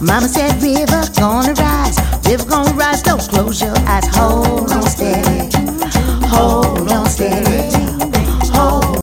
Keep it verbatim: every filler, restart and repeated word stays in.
Mama said, river gonna rise, river gonna rise, don't close your eyes, hold on